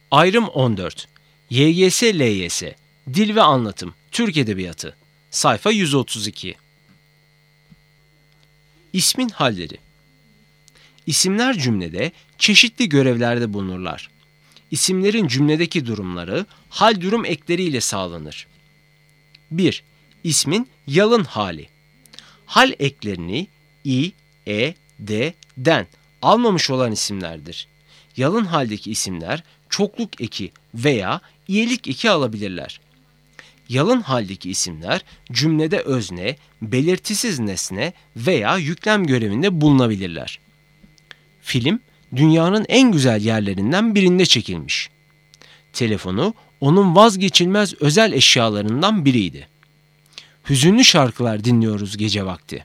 Ayrım 14. YGS LYS Dil ve Anlatım Türk Edebiyatı Sayfa 132. İsmin halleri. İsimler cümlede çeşitli görevlerde bulunurlar. İsimlerin cümledeki durumları hal durum ekleriyle sağlanır. 1. İsmin yalın hali. Hal eklerini i, e, d, den almamış olan isimlerdir. Yalın haldeki isimler çokluk eki veya iyelik eki alabilirler. Yalın haldeki isimler cümlede özne, belirtisiz nesne veya yüklem görevinde bulunabilirler. Film dünyanın en güzel yerlerinden birinde çekilmiş. Telefonu onun vazgeçilmez özel eşyalarından biriydi. Hüzünlü şarkılar dinliyoruz gece vakti.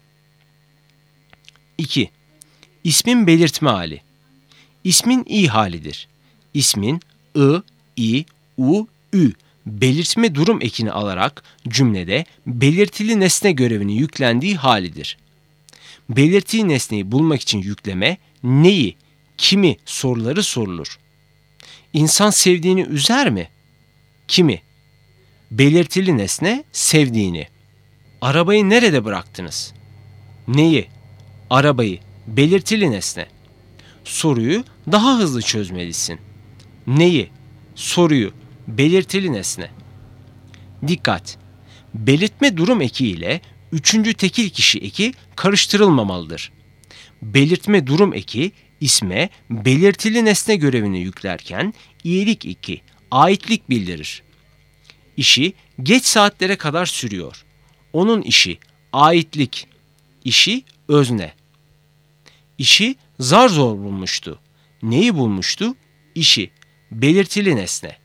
2. İsmin belirtme hali. İsmin i halidir. İsmin ı, i, u, ü belirtme durum ekini alarak cümlede belirtili nesne görevini yüklendiği halidir. Belirtili nesneyi bulmak için yükleme neyi, kimi soruları sorulur. İnsan sevdiğini üzer mi? Kimi? Belirtili nesne sevdiğini. Arabayı nerede bıraktınız? Neyi? Arabayı. Belirtili nesne. Soruyu daha hızlı çözmelisin. Neyi? Soruyu. Belirtili nesne. Dikkat! Belirtme durum eki ile üçüncü tekil kişi eki karıştırılmamalıdır. Belirtme durum eki isme belirtili nesne görevini yüklerken iyilik eki, aitlik bildirir. İşi geç saatlere kadar sürüyor. Onun işi, aitlik. İşi özne. İşi zar zor bulmuştu. Neyi bulmuştu? İşi, belirtili nesne.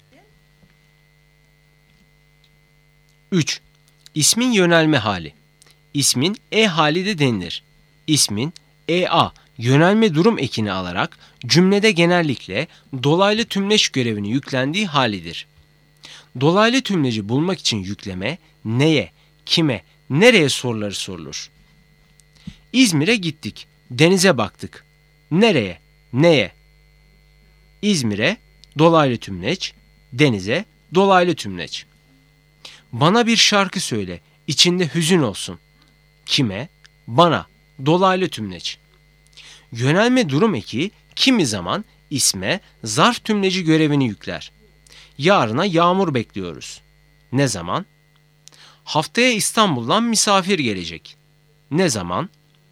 3. İsmin yönelme hali. İsmin e hali de denilir. İsmin ea yönelme durum ekini alarak cümlede genellikle dolaylı tümleç görevini yüklendiği halidir. Dolaylı tümleci bulmak için yükleme neye, kime, nereye soruları sorulur. İzmir'e gittik, denize baktık. Nereye, neye? İzmir'e dolaylı tümleç, denize dolaylı tümleç. Bana bir şarkı söyle, içinde hüzün olsun. Kime? Bana, dolaylı tümleç. Yönelme durum eki kimi zaman isme zarf tümleci görevini yükler. Yarına yağmur bekliyoruz. Ne zaman? Haftaya İstanbul'dan misafir gelecek. Ne zaman?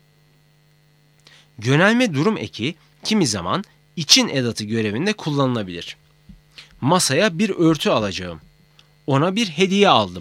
Yönelme durum eki kimi zaman için edatı görevinde kullanılabilir. Masaya bir örtü alacağım. Ona bir hediye aldım.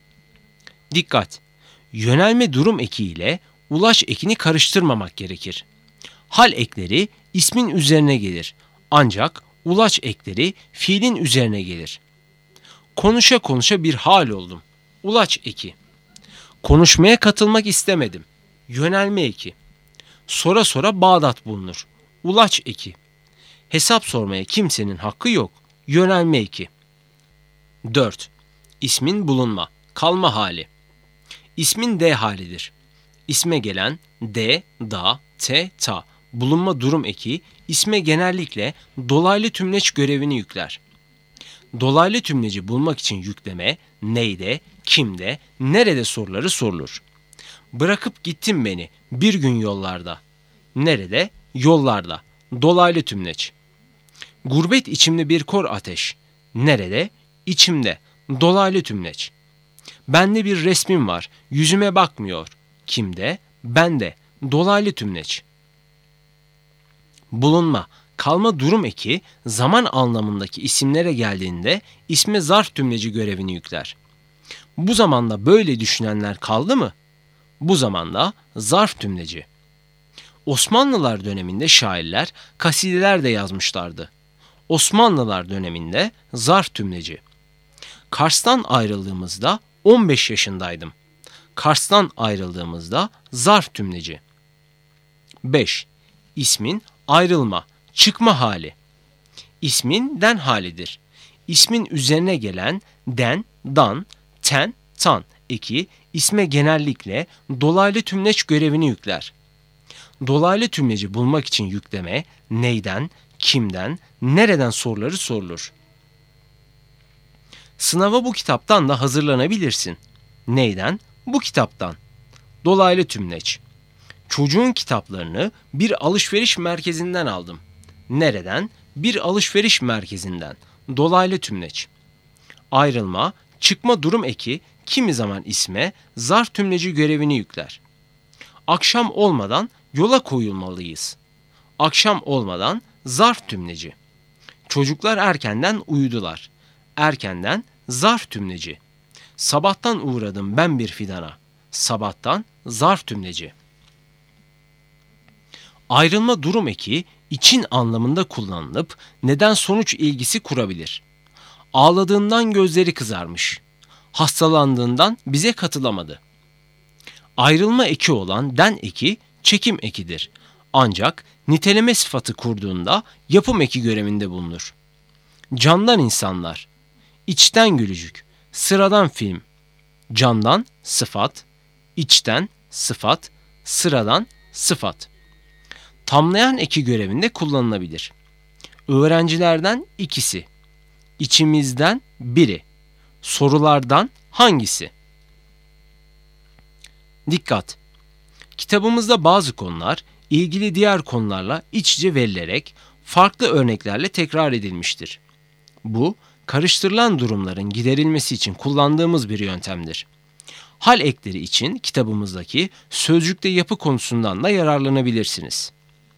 Dikkat! Yönelme durum eki ile ulaş ekini karıştırmamak gerekir. Hal ekleri ismin üzerine gelir. Ancak ulaş ekleri fiilin üzerine gelir. Konuşa konuşa bir hal oldum. Ulaş eki. Konuşmaya katılmak istemedim. Yönelme eki. Sora sora Bağdat bulunur. Ulaş eki. Hesap sormaya kimsenin hakkı yok. Yönelme eki. 4. İsmin bulunma, kalma hali. İsmin de halidir. İsme gelen de, da, te, ta bulunma durum eki isme genellikle dolaylı tümleç görevini yükler. Dolaylı tümleci bulmak için yükleme neyde, kimde, nerede soruları sorulur. Bırakıp gittin beni bir gün yollarda. Nerede? Yollarda. Dolaylı tümleç. Gurbet içimde bir kor ateş. Nerede? İçimde. Dolaylı tümleç. Bende bir resmim var. Yüzüme bakmıyor. Kimde? Bende. Dolaylı tümleç. Bulunma, kalma durum eki zaman anlamındaki isimlere geldiğinde isme zarf tümleci görevini yükler. Bu zamanda böyle düşünenler kaldı mı? Bu zamanda zarf tümleci. Osmanlılar döneminde şairler kasideler de yazmışlardı. Osmanlılar döneminde zarf tümleci. Kars'tan ayrıldığımızda 15 yaşındaydım. Kars'tan ayrıldığımızda zarf tümleci. 5. İsmin ayrılma, çıkma hali. İsmin den halidir. İsmin üzerine gelen den, dan, ten, tan eki isme genellikle dolaylı tümleç görevini yükler. Dolaylı tümleci bulmak için yükleme neyden, kimden, nereden soruları sorulur. Sınava bu kitaptan da hazırlanabilirsin. Neyden? Bu kitaptan. Dolaylı tümleç. Çocuğun kitaplarını bir alışveriş merkezinden aldım. Nereden? Bir alışveriş merkezinden. Dolaylı tümleç. Ayrılma, çıkma durum eki kimi zaman isme zarf tümleci görevini yükler. Akşam olmadan yola koyulmalıyız. Akşam olmadan zarf tümleci. Çocuklar erkenden uyudular. Erkenden zarf tümleci. Sabahtan uğradım ben bir fidana. Sabahtan zarf tümleci. Ayrılma durum eki için anlamında kullanılıp neden sonuç ilgisi kurabilir. Ağladığından gözleri kızarmış. Hastalandığından bize katılamadı. Ayrılma eki olan den eki çekim ekidir. Ancak niteleme sıfatı kurduğunda yapım eki görevinde bulunur. Candan insanlar, içten gülücük, sıradan film. Candan sıfat, içten sıfat, sıradan sıfat. Tamlayan eki görevinde kullanılabilir. Öğrencilerden ikisi, içimizden biri, sorulardan hangisi? Dikkat! Kitabımızda bazı konular ilgili diğer konularla iç içe verilerek farklı örneklerle tekrar edilmiştir. Bu, karıştırılan durumların giderilmesi için kullandığımız bir yöntemdir. Hal ekleri için kitabımızdaki sözcükte yapı konusundan da yararlanabilirsiniz.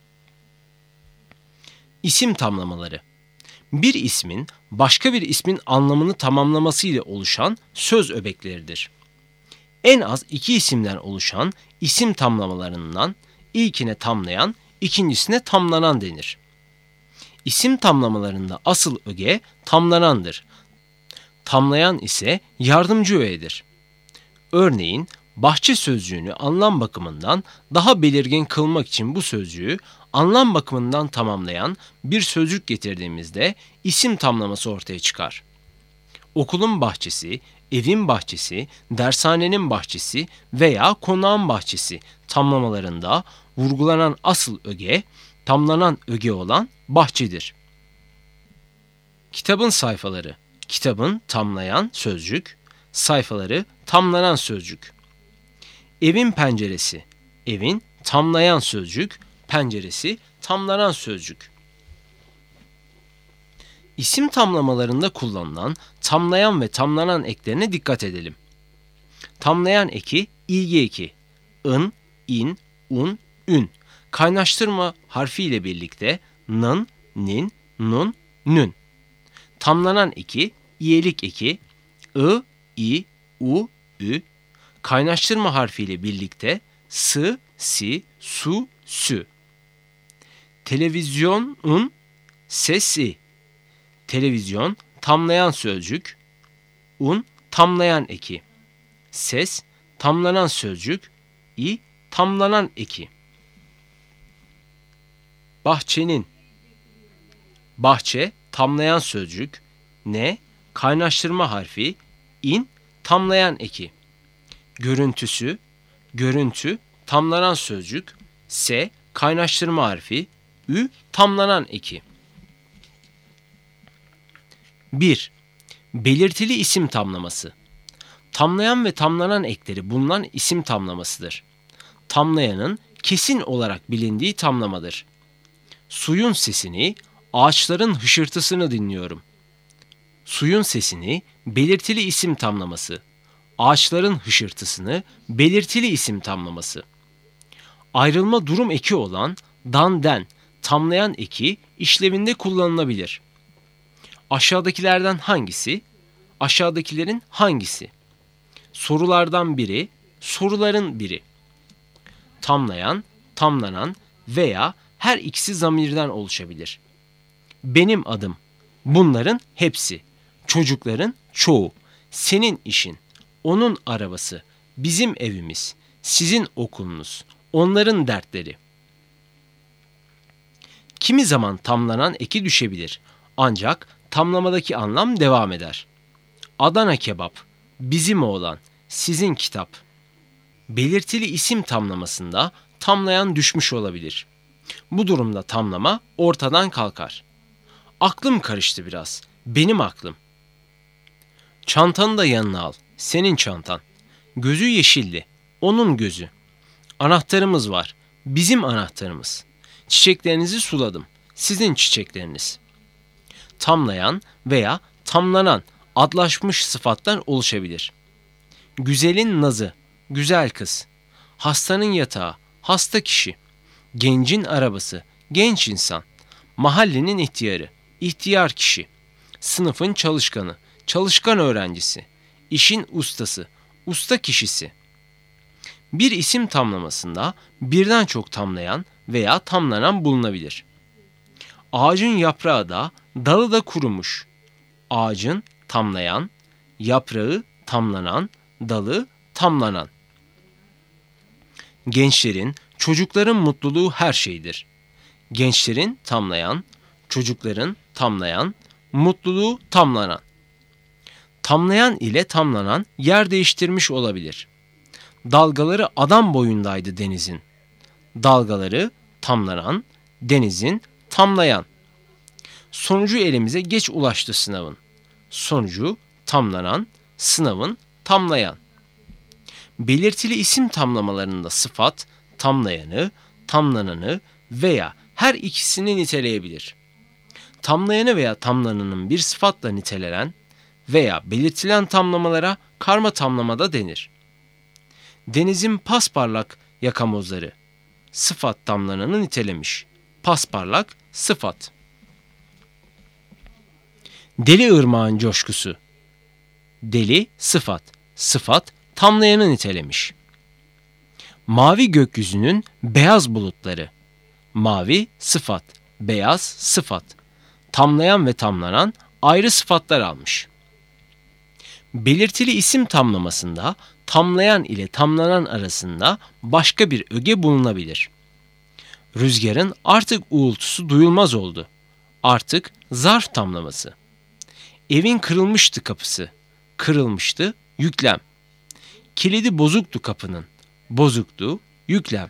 İsim tamlamaları. Bir ismin başka bir ismin anlamını tamamlaması ile oluşan söz öbekleridir. En az iki isimden oluşan isim tamlamalarından ilkine tamlayan, ikincisine tamlanan denir. İsim tamlamalarında asıl öge tamlanandır. Tamlayan ise yardımcı öğedir. Örneğin bahçe sözcüğünü anlam bakımından daha belirgin kılmak için bu sözcüğü anlam bakımından tamamlayan bir sözcük getirdiğimizde isim tamlaması ortaya çıkar. Okulun bahçesi, evin bahçesi, dershanenin bahçesi veya konağın bahçesi tamlamalarında vurgulanan asıl öge, tamlanan öge olan bahçedir. Kitabın sayfaları, kitabın tamlayan sözcük, sayfaları tamlanan sözcük. Evin penceresi, evin tamlayan sözcük, penceresi tamlanan sözcük. İsim tamlamalarında kullanılan tamlayan ve tamlanan eklerine dikkat edelim. Tamlayan eki ilgi eki, ın, in, un, ün. Kaynaştırma harfiyle birlikte nın, nin, nun, nün. Tamlanan eki iyelik eki, ı, i, u, ü. Kaynaştırma harfiyle birlikte sı, si, su, sü. Televizyonun sesi. Televizyon tamlayan sözcük, un tamlayan eki. Ses tamlanan sözcük, i tamlanan eki. Bahçenin. Bahçe tamlayan sözcük, ne kaynaştırma harfi, in tamlayan eki. Görüntüsü, görüntü tamlanan sözcük, se kaynaştırma harfi, ü tamlanan eki. 1. Belirtili isim tamlaması. Tamlayan ve tamlanan ekleri bulunan isim tamlamasıdır. Tamlayanın kesin olarak bilindiği tamlamadır. Suyun sesini, ağaçların hışırtısını dinliyorum. Suyun sesini belirtili isim tamlaması. Ağaçların hışırtısını belirtili isim tamlaması. Ayrılma durum eki olan dan den tamlayan eki işlevinde kullanılabilir. Aşağıdakilerden hangisi? Aşağıdakilerin hangisi? Sorulardan biri, soruların biri. Tamlayan, tamlanan veya her ikisi zamirden oluşabilir. Benim adım. Bunların hepsi. Çocukların çoğu. Senin işin. Onun arabası. Bizim evimiz. Sizin okulunuz. Onların dertleri. Kimi zaman tamlanan eki düşebilir. Ancak tamlamadaki anlam devam eder. Adana kebap, bizim oğlan, sizin kitap. Belirtili isim tamlamasında tamlayan düşmüş olabilir. Bu durumda tamlama ortadan kalkar. Aklım karıştı biraz. Benim aklım. Çantanı da yanına al. Senin çantan. Gözü yeşildi. Onun gözü. Anahtarımız var. Bizim anahtarımız. Çiçeklerinizi suladım. Sizin çiçekleriniz. Tamlayan veya tamlanan adlaşmış sıfatlar oluşabilir. Güzelin nazı, güzel kız. Hastanın yatağı, hasta kişi. Gencin arabası, genç insan. Mahallenin ihtiyarı, ihtiyar kişi. Sınıfın çalışkanı, çalışkan öğrencisi. İşin ustası, usta kişisi. Bir isim tamlamasında birden çok tamlayan veya tamlanan bulunabilir. Ağacın yaprağı da, dalı da kurumuş. Ağacın tamlayan, yaprağı tamlanan, dalı tamlanan. Gençlerin, çocukların mutluluğu her şeydir. Gençlerin tamlayan, çocukların tamlayan, mutluluğu tamlanan. Tamlayan ile tamlanan yer değiştirmiş olabilir. Dalgaları adam boyundaydı denizin. Dalgaları tamlanan, denizin tamlayan. Sonucu elimize geç ulaştı sınavın. Sonucu tamlanan, sınavın tamlayan. Belirtili isim tamlamalarında sıfat, tamlayanı, tamlananı veya her ikisini niteleyebilir. Tamlayanı veya tamlananın bir sıfatla nitelenen veya belirtilen tamlamalara karma tamlamada denir. Denizin pasparlak yakamozları, sıfat tamlananı nitelemiş. Pasparlak, sıfat. Deli ırmağın coşkusu. Deli, sıfat. Sıfat, tamlayanı nitelemiş. Mavi gökyüzünün beyaz bulutları. Mavi, sıfat. Beyaz, sıfat. Tamlayan ve tamlanan ayrı sıfatlar almış. Belirtili isim tamlamasında tamlayan ile tamlanan arasında başka bir öge bulunabilir. Rüzgarın artık uğultusu duyulmaz oldu. Artık zarf tamlaması. Evin kırılmıştı kapısı. Kırılmıştı, yüklem. Kilidi bozuktu kapının. Bozuktu, yüklem.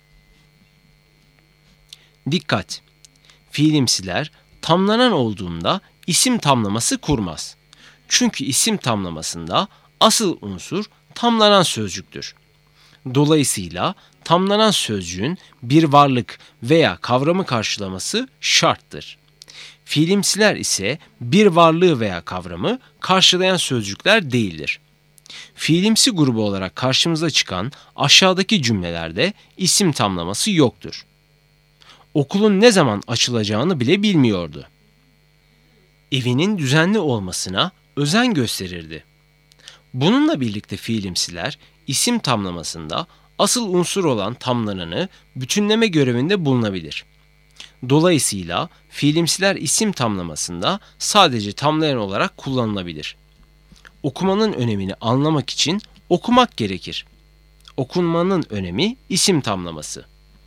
Dikkat! Fiilimsiler tamlanan olduğunda isim tamlaması kurmaz. Çünkü isim tamlamasında asıl unsur tamlanan sözcüktür. Dolayısıyla tamlanan sözcüğün bir varlık veya kavramı karşılaması şarttır. Fiilimsiler ise bir varlığı veya kavramı karşılayan sözcükler değildir. Fiilimsi grubu olarak karşımıza çıkan aşağıdaki cümlelerde isim tamlaması yoktur. Okulun ne zaman açılacağını bile bilmiyordu. Evinin düzenli olmasına özen gösterirdi. Bununla birlikte fiilimsiler isim tamlamasında asıl unsur olan tamlananı bütünleme görevinde bulunabilir. Dolayısıyla fiilimsiler isim tamlamasında sadece tamlayan olarak kullanılabilir. Okumanın önemini anlamak için okumak gerekir. Okunmanın önemi isim tamlaması.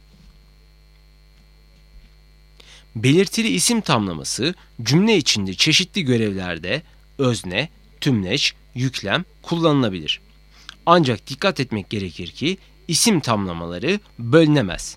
Belirtili isim tamlaması cümle içinde çeşitli görevlerde özne, tümleç, yüklem kullanılabilir. Ancak dikkat etmek gerekir ki isim tamlamaları bölünemez.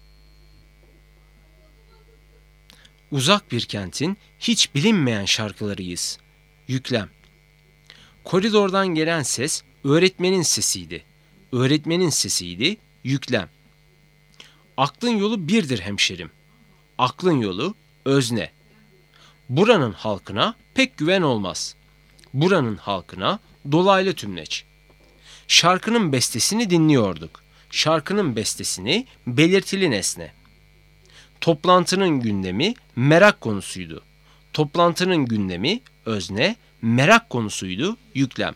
Uzak bir kentin hiç bilinmeyen şarkılarıyız. Yüklem. Koridordan gelen ses öğretmenin sesiydi. Öğretmenin sesiydi, yüklem. Aklın yolu birdir hemşerim. Aklın yolu özne. Buranın halkına pek güven olmaz. Buranın halkına dolaylı tümleç. Şarkının bestesini dinliyorduk. Şarkının bestesini belirtili nesne. Toplantının gündemi merak konusuydu. Toplantının gündemi özne, merak konusuydu, yüklem.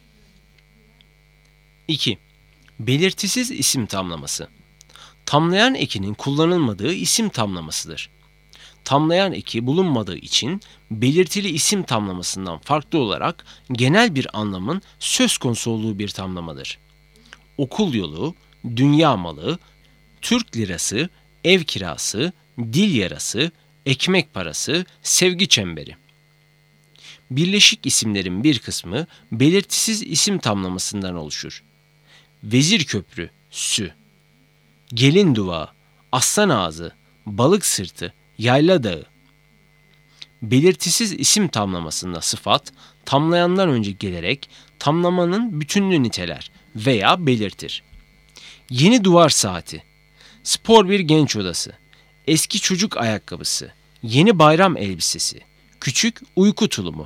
2. Belirtisiz isim tamlaması. Tamlayan ekinin kullanılmadığı isim tamlamasıdır. Tamlayan eki bulunmadığı için belirtili isim tamlamasından farklı olarak genel bir anlamın söz konusu olduğu bir tamlamadır. Okul yolu, dünya malı, Türk lirası, ev kirası, dil yarası, ekmek parası, sevgi çemberi. Birleşik isimlerin bir kısmı belirtisiz isim tamlamasından oluşur. Vezir köprü, sü. Gelin duvağı, aslan ağzı, balık sırtı, yayla dağı. Belirtisiz isim tamlamasında sıfat, tamlayandan önce gelerek tamlamanın bütününü niteler veya belirtir. Yeni duvar saati, spor bir genç odası, eski çocuk ayakkabısı, yeni bayram elbisesi, küçük uyku tulumu.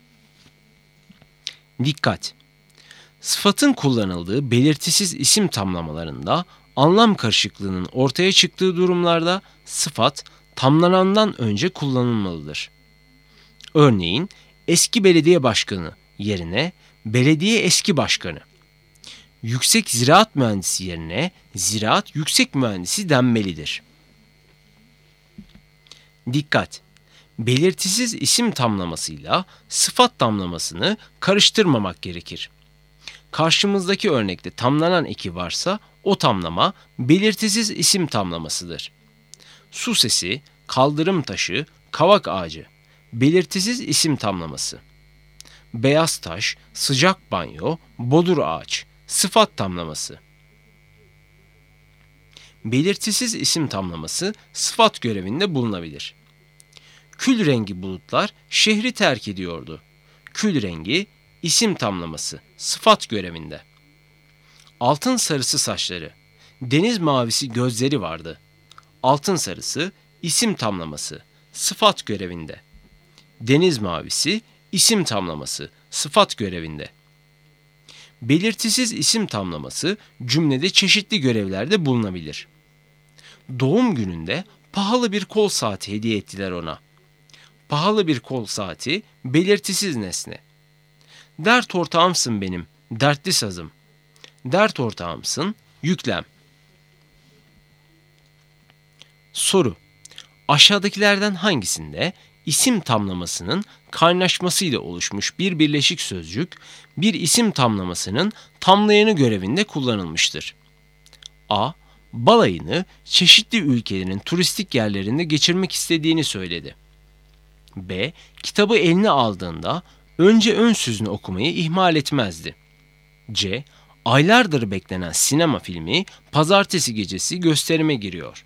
Dikkat! Sıfatın kullanıldığı belirtisiz isim tamlamalarında anlam karışıklığının ortaya çıktığı durumlarda sıfat tamlanandan önce kullanılmalıdır. Örneğin eski belediye başkanı yerine belediye eski başkanı, yüksek ziraat mühendisi yerine ziraat yüksek mühendisi denmelidir. Dikkat! Belirtisiz isim tamlamasıyla sıfat tamlamasını karıştırmamak gerekir. Karşımızdaki örnekte tamlanan eki varsa o tamlama belirtisiz isim tamlamasıdır. Su sesi, kaldırım taşı, kavak ağacı, belirtisiz isim tamlaması. Beyaz taş, sıcak banyo, bodur ağaç, sıfat tamlaması. Belirtisiz isim tamlaması sıfat görevinde bulunabilir. Kül rengi bulutlar şehri terk ediyordu. Kül rengi isim tamlaması sıfat görevinde. Altın sarısı saçları, deniz mavisi gözleri vardı. Altın sarısı isim tamlaması sıfat görevinde. Deniz mavisi isim tamlaması sıfat görevinde. Belirtisiz isim tamlaması cümlede çeşitli görevlerde bulunabilir. Doğum gününde pahalı bir kol saati hediye ettiler ona. Pahalı bir kol saati belirtisiz nesne. Dert ortağımsın benim, dertli sazım. Dert ortağımsın, yüklem. Soru: aşağıdakilerden hangisinde isim tamlamasının kaynaşmasıyla oluşmuş bir birleşik sözcük, bir isim tamlamasının tamlayanı görevinde kullanılmıştır? A. Balayını çeşitli ülkelerin turistik yerlerinde geçirmek istediğini söyledi. B. Kitabı eline aldığında önce ön sözünü okumayı ihmal etmezdi. C. Aylardır beklenen sinema filmi pazartesi gecesi gösterime giriyor.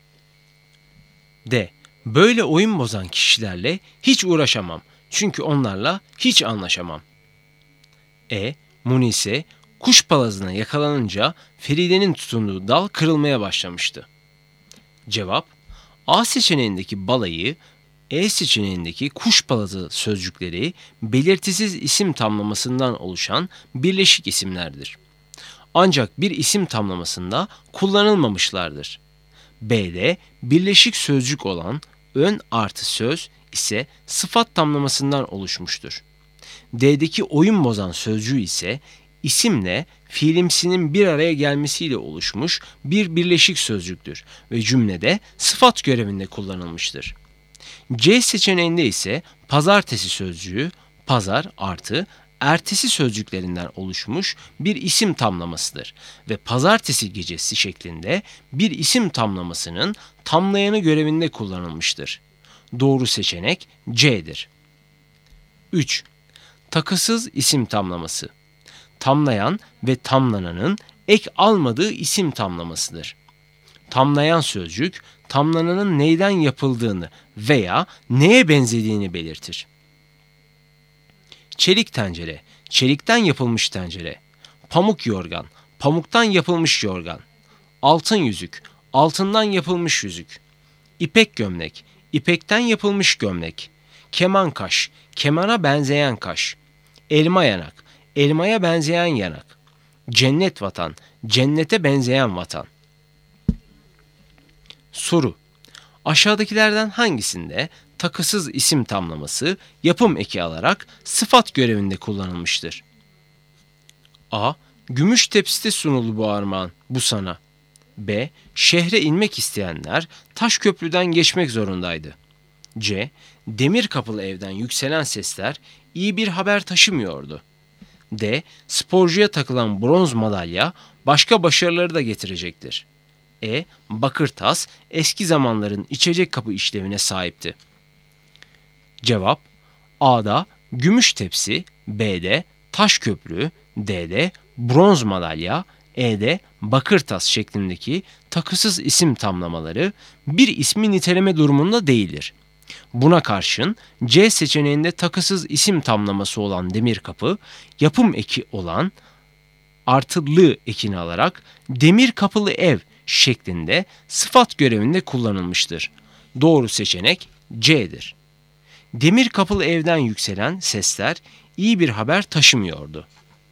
D. Böyle oyun bozan kişilerle hiç uğraşamam çünkü onlarla hiç anlaşamam. E. Munise kuş palazına yakalanınca Feride'nin tutunduğu dal kırılmaya başlamıştı. Cevap: A seçeneğindeki balayı, E seçeneğindeki kuş palazı sözcükleri belirtisiz isim tamlamasından oluşan birleşik isimlerdir. Ancak bir isim tamlamasında kullanılmamışlardır. B'de birleşik sözcük olan ön artı söz ise sıfat tamlamasından oluşmuştur. D'deki oyun bozan sözcüğü ise isimle fiilimsinin bir araya gelmesiyle oluşmuş bir birleşik sözcüktür ve cümlede sıfat görevinde kullanılmıştır. C seçeneğinde ise pazartesi sözcüğü pazar artı ertesi sözcüklerinden oluşmuş bir isim tamlamasıdır ve pazartesi gecesi şeklinde bir isim tamlamasının tamlayanı görevinde kullanılmıştır. Doğru seçenek C'dir. 3. Takısız isim tamlaması. Tamlayan ve tamlananın ek almadığı isim tamlamasıdır. Tamlayan sözcük, tamlananın neyden yapıldığını veya neye benzediğini belirtir. Çelik tencere, çelikten yapılmış tencere. Pamuk yorgan, pamuktan yapılmış yorgan. Altın yüzük, altından yapılmış yüzük. İpek gömlek, ipekten yapılmış gömlek. Keman kaş, kemana benzeyen kaş. Elma yanak, elmaya benzeyen yanak. Cennet vatan, cennete benzeyen vatan. Soru: aşağıdakilerden hangisinde takısız isim tamlaması yapım eki alarak sıfat görevinde kullanılmıştır? A. Gümüş tepside sunuldu bu armağan, bu sana. B. Şehre inmek isteyenler taş köprüden geçmek zorundaydı. C. Demir kapılı evden yükselen sesler iyi bir haber taşımıyordu. D. Sporcuya takılan bronz madalya başka başarıları da getirecektir. E. Bakır tas eski zamanların içecek kapı işlevine sahipti. Cevap: A'da gümüş tepsi, B'de taş köprü, D'de bronz madalya, E'de bakır tas şeklindeki takısız isim tamlamaları bir ismi niteleme durumunda değildir. Buna karşın C seçeneğinde takısız isim tamlaması olan demir kapı, yapım eki olan artı ekini alarak demir kapılı ev şeklinde sıfat görevinde kullanılmıştır. Doğru seçenek C'dir. Demir kapılı evden yükselen sesler iyi bir haber taşımıyordu.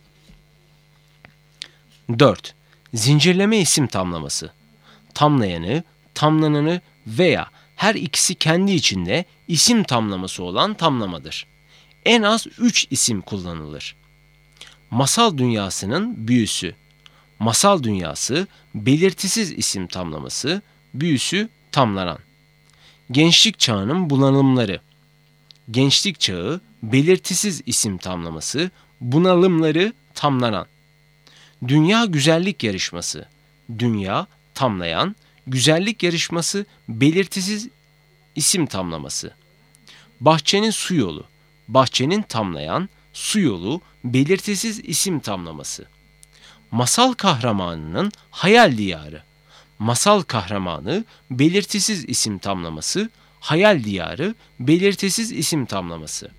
4. Zincirleme isim tamlaması. Tamlayanı, tamlananı veya her ikisi kendi içinde isim tamlaması olan tamlamadır. En az 3 isim kullanılır. Masal dünyasının büyüsü. Masal dünyası belirtisiz isim tamlaması, büyüsü tamlanan. Gençlik çağının bunalımları. Gençlik çağı belirtisiz isim tamlaması, bunalımları tamlanan. Dünya güzellik yarışması. Dünya tamlayan, güzellik yarışması belirtisiz isim tamlaması. Bahçenin su yolu. Bahçenin tamlayan, su yolu belirtisiz isim tamlaması. Masal kahramanının hayal diyarı. Masal kahramanı belirtisiz isim tamlaması, hayal diyarı belirtisiz isim tamlaması.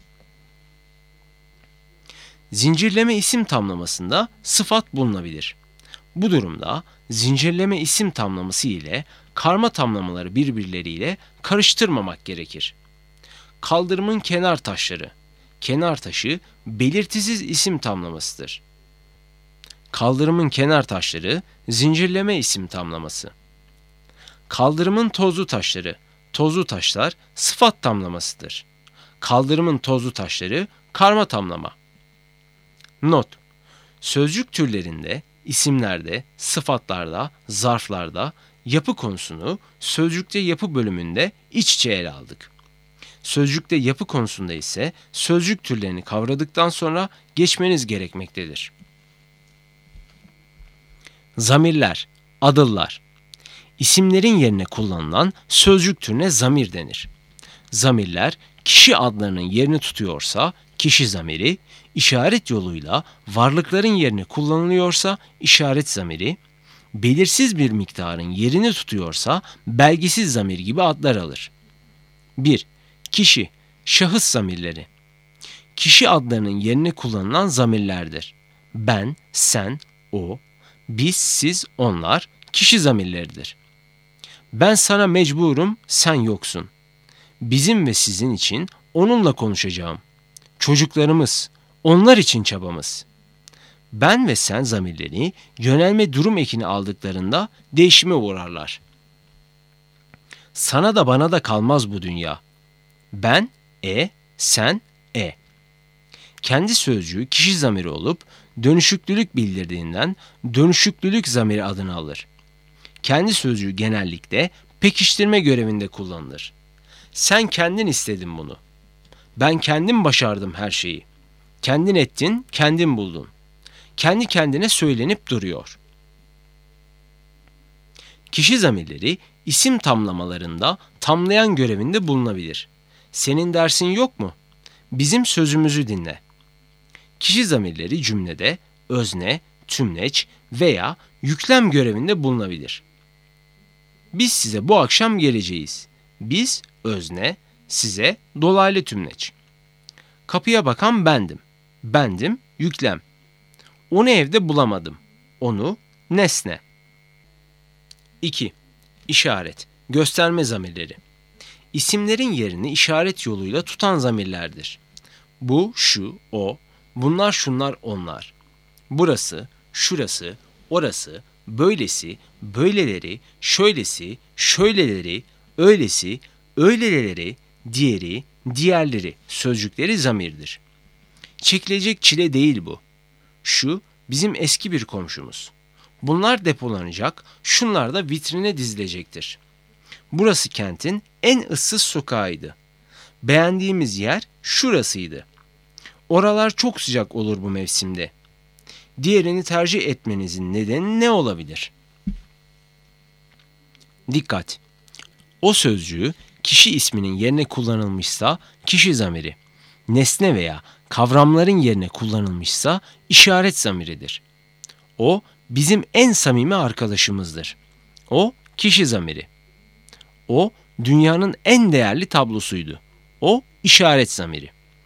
Zincirleme isim tamlamasında sıfat bulunabilir. Bu durumda zincirleme isim tamlaması ile karma tamlamaları birbirleriyle karıştırmamak gerekir. Kaldırımın kenar taşları. Kenar taşı belirtisiz isim tamlamasıdır. Kaldırımın kenar taşları zincirleme isim tamlaması. Kaldırımın tozlu taşları. Tozlu taşlar sıfat tamlamasıdır. Kaldırımın tozlu taşları karma tamlama. Not: Sözcük türlerinde, isimlerde, sıfatlarda, zarflarda yapı konusunu sözcükte yapı bölümünde iç içe ele aldık. Sözcükte yapı konusunda ise sözcük türlerini kavradıktan sonra geçmeniz gerekmektedir. Zamirler, adıllar. İsimlerin yerine kullanılan sözcük türüne zamir denir. Zamirler kişi adlarının yerini tutuyorsa kişi zamiri, işaret yoluyla varlıkların yerine kullanılıyorsa işaret zamiri, belirsiz bir miktarın yerini tutuyorsa belgisiz zamir gibi adlar alır. 1. Kişi, şahıs zamirleri. Kişi adlarının yerine kullanılan zamirlerdir. Ben, sen, o, biz, siz, onlar kişi zamirleridir. Ben sana mecburum, sen yoksun. Bizim ve sizin için onunla konuşacağım. Çocuklarımız, onlar için çabamız. Ben ve sen zamirleri yönelme durum ekini aldıklarında değişime uğrarlar. Sana da bana da kalmaz bu dünya. Ben, sen, Kendi sözcüğü kişi zamiri olup dönüşüklülük bildirdiğinden dönüşüklülük zamiri adını alır. Kendi sözcüğü genellikle pekiştirme görevinde kullanılır. Sen kendin istedin bunu. Ben kendim başardım her şeyi. Kendin ettin, kendin buldun. Kendi kendine söylenip duruyor. Kişi zamirleri isim tamlamalarında tamlayan görevinde bulunabilir. Senin dersin yok mu? Bizim sözümüzü dinle. Kişi zamirleri cümlede özne, tümleç veya yüklem görevinde bulunabilir. Biz size bu akşam geleceğiz. Biz özne, size dolaylı tümleç. Kapıya bakan bendim. Bendim yüklem. Onu evde bulamadım. Onu nesne. 2. İşaret, gösterme zamirleri. İsimlerin yerini işaret yoluyla tutan zamirlerdir. Bu, şu, o, bunlar, şunlar, onlar. Burası, şurası, orası, böylesi, böyleleri, şöylesi, şöyleleri, öylesi, öyleleri, diğeri, diğerleri sözcükleri zamirdir. Çekilecek çile değil bu. Şu bizim eski bir komşumuz. Bunlar depolanacak, şunlar da vitrine dizilecektir. Burası kentin en ıssız sokağıydı. Beğendiğimiz yer şurasıydı. Oralar çok sıcak olur bu mevsimde. Diğerini tercih etmenizin nedeni ne olabilir? Dikkat! O sözcüğü kişi isminin yerine kullanılmışsa kişi zamiri, nesne veya kavramların yerine kullanılmışsa işaret zamiridir. O bizim en samimi arkadaşımızdır. O kişi zamiri. O dünyanın en değerli tablosuydu. O işaret zamiri.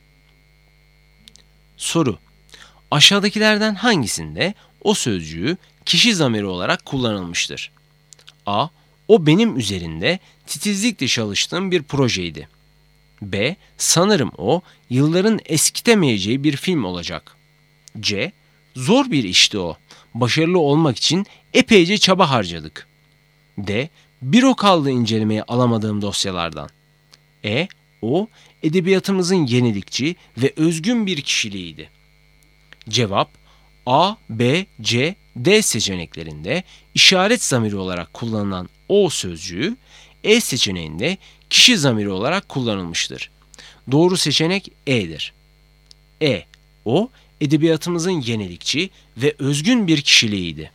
Soru: aşağıdakilerden hangisinde o sözcüğü kişi zamiri olarak kullanılmıştır? A. O benim üzerinde titizlikle çalıştığım bir projeydi. B. Sanırım o yılların eskitemeyeceği bir film olacak. C. Zor bir işti o. Başarılı olmak için epeyce çaba harcadık. D. Bir o kaldı incelemeye alamadığım dosyalardan. E. O edebiyatımızın yenilikçi ve özgün bir kişiliğiydi. Cevap: A, B, C, D seçeneklerinde işaret zamiri olarak kullanılan o sözcüğü, E seçeneğinde kişi zamiri olarak kullanılmıştır. Doğru seçenek E'dir. E, o edebiyatımızın yenilikçi ve özgün bir kişiliğiydi.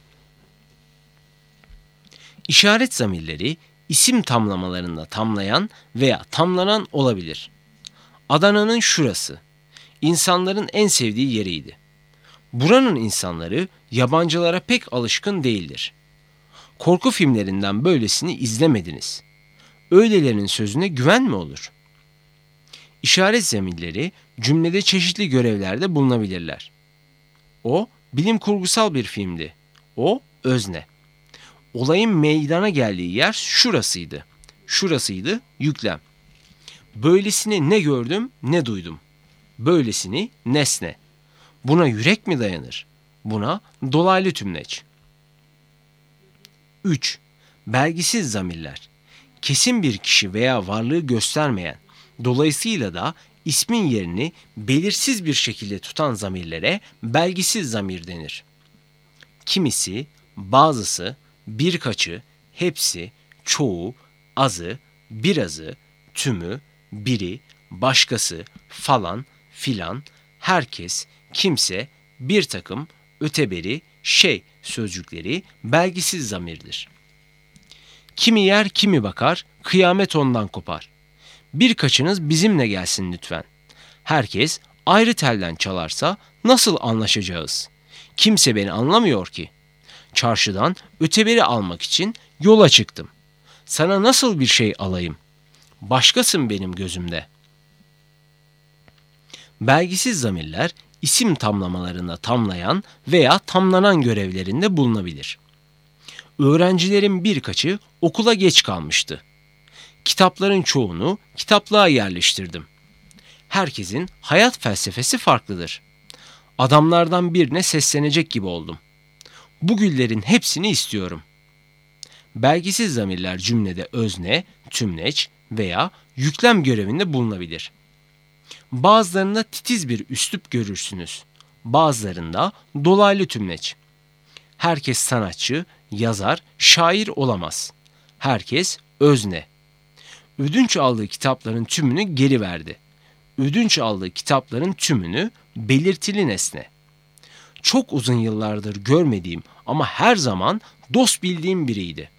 İşaret zamirleri isim tamlamalarında tamlayan veya tamlanan olabilir. Adana'nın şurası, insanların en sevdiği yeriydi. Buranın insanları yabancılara pek alışkın değildir. Korku filmlerinden böylesini izlemediniz. Öylelerinin sözüne güven mi olur? İşaret zamirleri cümlede çeşitli görevlerde bulunabilirler. O bilim kurgusal bir filmdi. O özne. Olayın meydana geldiği yer şurasıydı. Şurasıydı yüklem. Böylesini ne gördüm ne duydum. Böylesini nesne. Buna yürek mi dayanır? Buna dolaylı tümleç. 3. Belgisiz zamirler. Kesin bir kişi veya varlığı göstermeyen, dolayısıyla da ismin yerini belirsiz bir şekilde tutan zamirlere belgisiz zamir denir. Kimisi, bazısı, birkaçı, hepsi, çoğu, azı, birazı, tümü, biri, başkası, falan, filan, herkes, kimse, bir takım, öteberi, şey sözcükleri belgisiz zamirdir. Kimi yer kimi bakar, kıyamet ondan kopar. Birkaçınız bizimle gelsin lütfen. Herkes ayrı telden çalarsa nasıl anlaşacağız? Kimse beni anlamıyor ki. Çarşıdan öteberi almak için yola çıktım. Sana nasıl bir şey alayım? Başkasın benim gözümde. Belgisiz zamirler isim tamlamalarında tamlayan veya tamlanan görevlerinde bulunabilir. Öğrencilerin birkaçı okula geç kalmıştı. Kitapların çoğunu kitaplığa yerleştirdim. Herkesin hayat felsefesi farklıdır. Adamlardan birine seslenecek gibi oldum. Bu güllerin hepsini istiyorum. Belgisiz zamirler cümlede özne, tümleç veya yüklem görevinde bulunabilir. Bazılarında titiz bir üslup görürsünüz. Bazılarında dolaylı tümleç. Herkes sanatçı, yazar, şair olamaz. Herkes özne. Ödünç aldığı kitapların tümünü geri verdi. Ödünç aldığı kitapların tümünü belirtili nesne. Çok uzun yıllardır görmediğim ama her zaman dost bildiğim biriydi.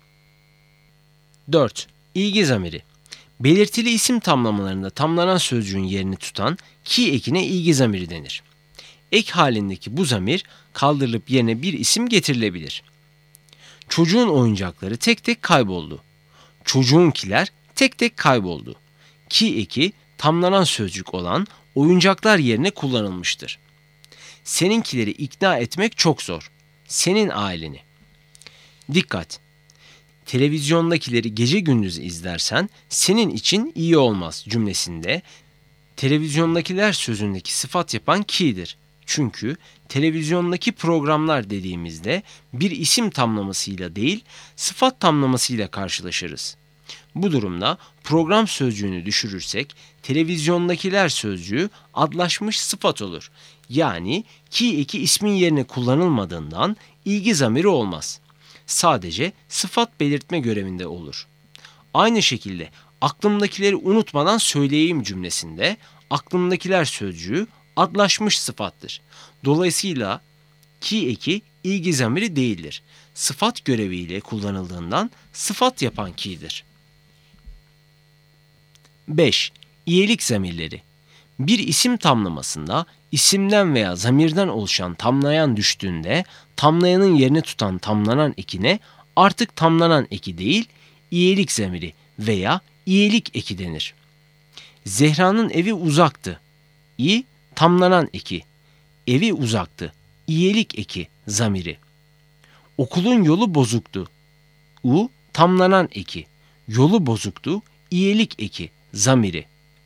4. İlgi zamiri. Belirtili isim tamlamalarında tamlanan sözcüğün yerini tutan ki ekine ilgi zamiri denir. Ek halindeki bu zamir kaldırılıp yerine bir isim getirilebilir. Çocuğun oyuncakları tek tek kayboldu. Çocuğunkiler tek tek kayboldu. Ki eki tamlanan sözcük olan oyuncaklar yerine kullanılmıştır. Seninkileri ikna etmek çok zor. Senin aileni. Dikkat! Televizyondakileri gece gündüz izlersen senin için iyi olmaz cümlesinde televizyondakiler sözündeki sıfat yapan ki'dir. Çünkü televizyondaki programlar dediğimizde bir isim tamlamasıyla değil sıfat tamlamasıyla karşılaşırız. Bu durumda program sözcüğünü düşürürsek televizyondakiler sözcüğü adlaşmış sıfat olur. Yani ki eki ismin yerine kullanılmadığından ilgi zamiri olmaz. Sadece sıfat belirtme görevinde olur. Aynı şekilde aklımdakileri unutmadan söyleyeyim cümlesinde aklımdakiler sözcüğü adlaşmış sıfattır. Dolayısıyla ki eki ilgi zamiri değildir. Sıfat göreviyle kullanıldığından sıfat yapan ki'dir. 5. İyelik zamirleri. Bir isim tamlamasında isimden veya zamirden oluşan tamlayan düştüğünde tamlayanın yerini tutan tamlanan ekine artık tamlanan eki değil, iyelik zamiri veya iyelik eki denir. Zehra'nın evi uzaktı. İ tamlanan eki. Evi uzaktı. İyelik eki zamiri. Okulun yolu bozuktu. U tamlanan eki. Yolu bozuktu. İyelik eki zamiri.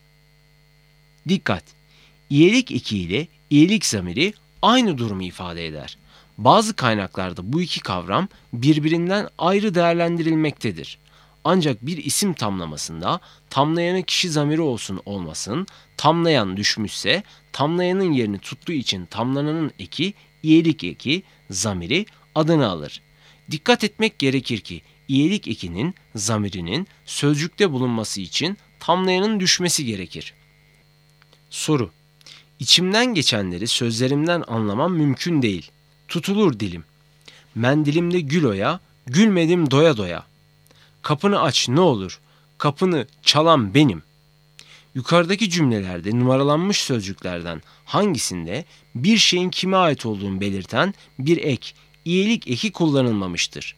Dikkat! İyelik eki ile iyelik zamiri aynı durumu ifade eder. Bazı kaynaklarda bu iki kavram birbirinden ayrı değerlendirilmektedir. Ancak bir isim tamlamasında tamlayanı kişi zamiri olsun olmasın, tamlayan düşmüşse tamlayanın yerini tuttuğu için tamlananın eki, iyelik eki, zamiri adını alır. Dikkat etmek gerekir ki iyelik ekinin, zamirinin sözcükte bulunması için tamlayanın düşmesi gerekir. Soru: İçimden geçenleri sözlerimden anlamam mümkün değil. Tutulur dilim. Mendilimde gül oya, gülmedim doya doya. Kapını aç ne olur, kapını çalan benim. Yukarıdaki cümlelerde numaralanmış sözcüklerden hangisinde bir şeyin kime ait olduğunu belirten bir ek, iyelik eki kullanılmamıştır?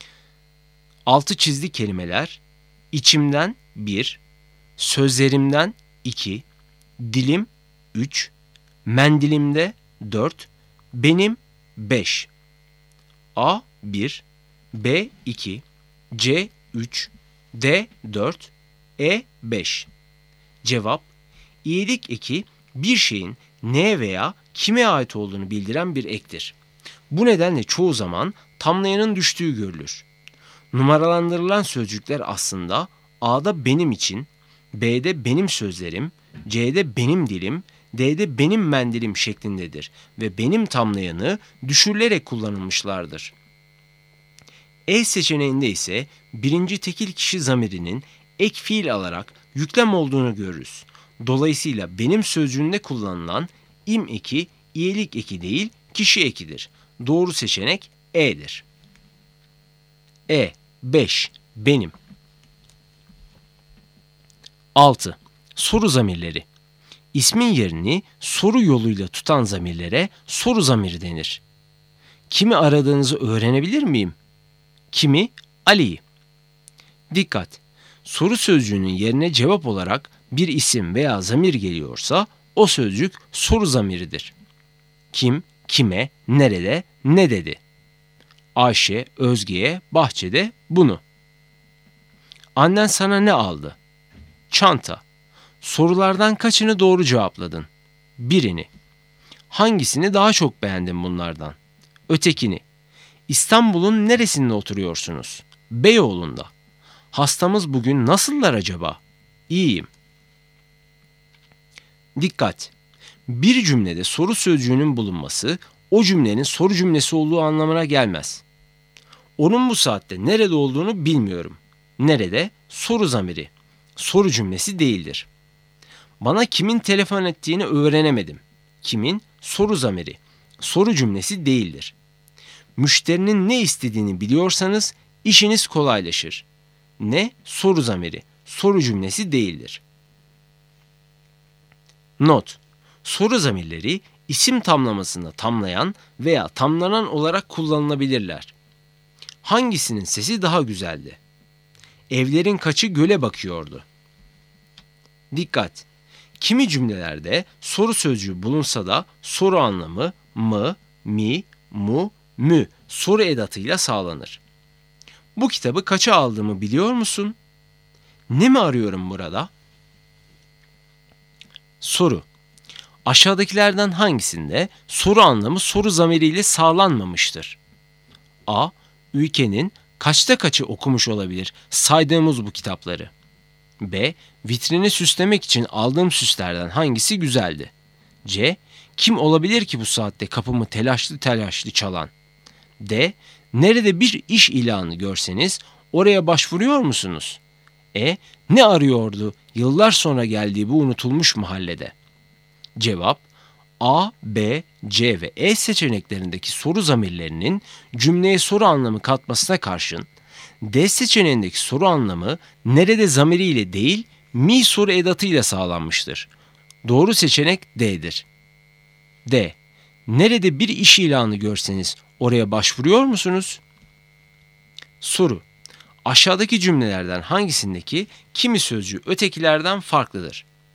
Altı çizili kelimeler: içimden 1, sözlerimden 2, dilim 3, mendilimde 4, benim 5. A 1, B 2, C 3, D 4, E 5. Cevap: İyelik eki bir şeyin neye veya kime ait olduğunu bildiren bir ektir. Bu nedenle çoğu zaman tamlayanın düştüğü görülür. Numaralandırılan sözcükler aslında A'da benim için, B'de benim sözlerim, C'de benim dilim, D'de benim mendilim şeklindedir ve benim tamlayanı düşürülerek kullanılmışlardır. E seçeneğinde ise birinci tekil kişi zamirinin ek fiil alarak yüklem olduğunu görürüz. Dolayısıyla benim sözcüğünde kullanılan im eki, iyelik eki değil, kişi ekidir. Doğru seçenek E'dir. E 5. Benim. 6. Soru zamirleri. İsmin yerini soru yoluyla tutan zamirlere soru zamiri denir. Kimi aradığınızı öğrenebilir miyim? Kimi? Ali'yi. Dikkat! Soru sözcüğünün yerine cevap olarak bir isim veya zamir geliyorsa o sözcük soru zamiridir. Kim, kime, nerede, ne dedi? Ayşe, Özge'ye bahçede bunu. Annen sana ne aldı? Çanta. Sorulardan kaçını doğru cevapladın? Birini. Hangisini daha çok beğendin bunlardan? Ötekini. İstanbul'un neresinde oturuyorsunuz? Beyoğlu'nda. Hastamız bugün nasıllar acaba? İyiyim. Dikkat! Bir cümlede soru sözcüğünün bulunması o cümlenin soru cümlesi olduğu anlamına gelmez. Onun bu saatte nerede olduğunu bilmiyorum. Nerede? Soru zamiri. Soru cümlesi değildir. Bana kimin telefon ettiğini öğrenemedim. Kimin? Soru zamiri. Soru cümlesi değildir. Müşterinin ne istediğini biliyorsanız işiniz kolaylaşır. Ne? Soru zamiri. Soru cümlesi değildir. Not: Soru zamirleri isim tamlamasında tamlayan veya tamlanan olarak kullanılabilirler. Hangisinin sesi daha güzeldi? Evlerin kaçı göle bakıyordu? Dikkat! Kimi cümlelerde soru sözcüğü bulunsa da soru anlamı mı, mi, mu, mü soru edatıyla sağlanır. Bu kitabı kaça aldığımı biliyor musun? Ne mi arıyorum burada? Soru: Aşağıdakilerden hangisinde soru anlamı soru zamiriyle sağlanmamıştır? A. Ülkenin kaçta kaçı okumuş olabilir saydığımız bu kitapları? B. Vitrini süslemek için aldığım süslerden hangisi güzeldi? C. Kim olabilir ki bu saatte kapımı telaşlı telaşlı çalan? D. Nerede bir iş ilanı görseniz oraya başvuruyor musunuz? E. Ne arıyordu yıllar sonra geldiği bu unutulmuş mahallede? Cevap: A, B, C ve E seçeneklerindeki soru zamirlerinin cümleye soru anlamı katmasına karşın D seçeneğindeki soru anlamı nerede zamiriyle değil, mi soru edatıyla sağlanmıştır. Doğru seçenek D'dir. D. Nerede bir iş ilanı görseniz oraya başvuruyor musunuz? Soru: Aşağıdaki cümlelerden hangisindeki kimi sözcüğü ötekilerden farklıdır?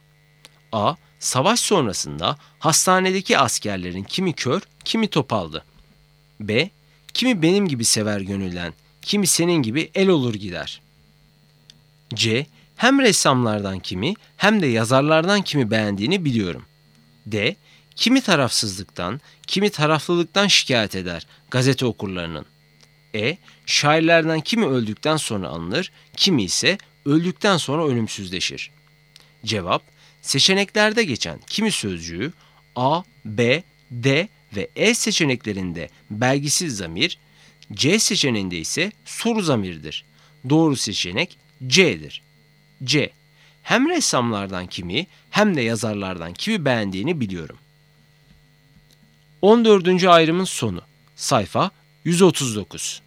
A. Savaş sonrasında hastanedeki askerlerin kimi kör, kimi topaldı. B. Kimi benim gibi sever gönülden, kimi senin gibi el olur gider. C. Hem ressamlardan kimi hem de yazarlardan kimi beğendiğini biliyorum. D. Kimi tarafsızlıktan, kimi taraflılıktan şikayet eder gazete okurlarının. E. Şairlerden kimi öldükten sonra anılır, kimi ise öldükten sonra ölümsüzleşir. Cevap, seçeneklerde geçen kimi sözcüğü A, B, D ve E seçeneklerinde belgisiz zamir, C seçeneğinde ise soru zamirdir. Doğru seçenek C'dir. C. Hem ressamlardan kimi hem de yazarlardan kimi beğendiğini biliyorum. 14. ayrımın sonu. Sayfa 139.